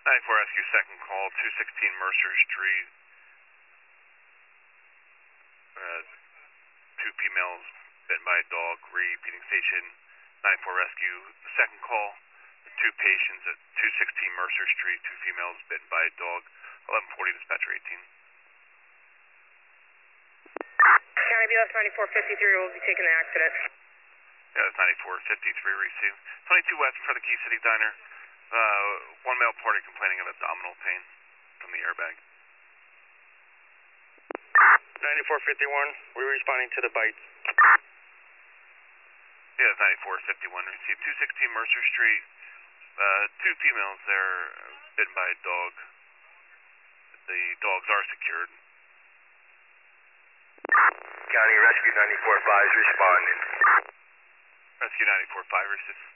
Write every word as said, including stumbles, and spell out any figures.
ninety-four Rescue, second call, two sixteen Mercer Street. Uh, two females bitten by a dog, repeating station. ninety-four Rescue, second call, two patients at two sixteen Mercer Street, two females bitten by a dog, eleven forty dispatcher eighteen. County B L S ninety-four fifty-three will be taking the accident. Yeah, that's ninety-four fifty-three received. twenty-two West for the Key City Diner. Uh, one male party complaining of abdominal pain from the airbag. ninety-four fifty-one, we're responding to the bite. Yeah, that's ninety-four fifty-one received. two sixteen Mercer Street. Uh, two females there bitten by a dog. The dogs are secured. County Rescue ninety-four five is responding. Rescue ninety-four five received.